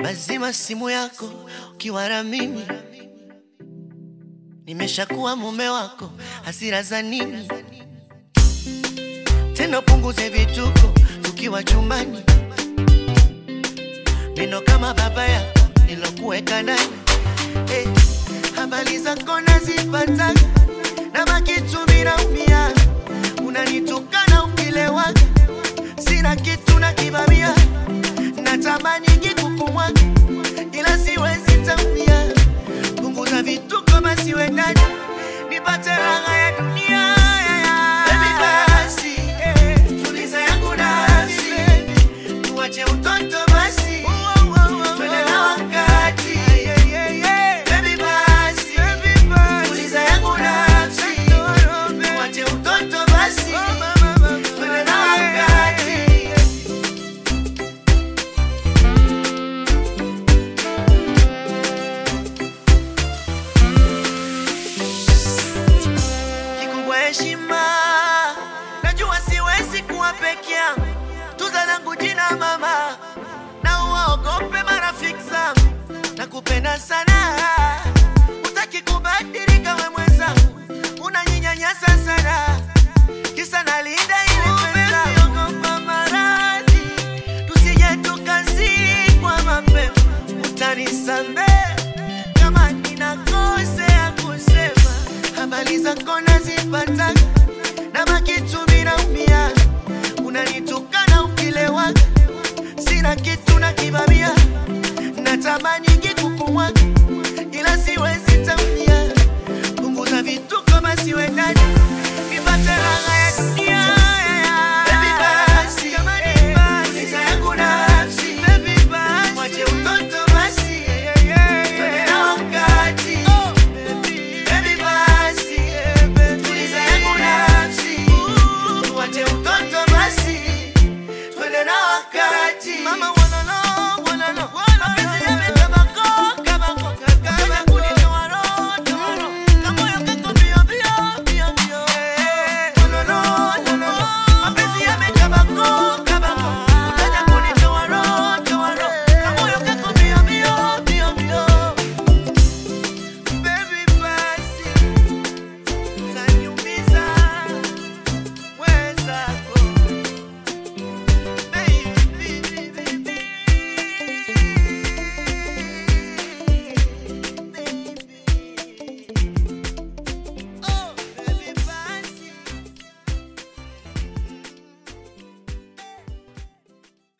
Azima simu yako ukiwa na mimi, nimeshakuwa mume wako, hasira za nini? Tena punguze vituko tukiwa chumbani, neno kama baba yako nilokuweka ndani. Habari zako nazipata na makitu minaumia, unanitukana ukilewaga, sina kitu na kibabia, natamani kukumwaga ila siwezi tamia. Punguza vituko basi wendani, nipate raha ya dunia. Baby basi, tuliza yangu nafsi, tuache utoto basi, twende na wakati. Baby basi, tuliza yangu nafsi, tuache utoto basi, twende na wakati. Heshima, najua siwezi kuwa peke yangu, tuza langu jina mama, na uogope marafiki zangu, nakupenda sana, utaki kubadilika we mwenzangu, unaninyanyasa sana, kisa nalinda ile pesa. Usiogopa maradhi, tusije tukazikwa mapema, utanisamehe kama ninakosea kusema. Habari zako nazipata na makitu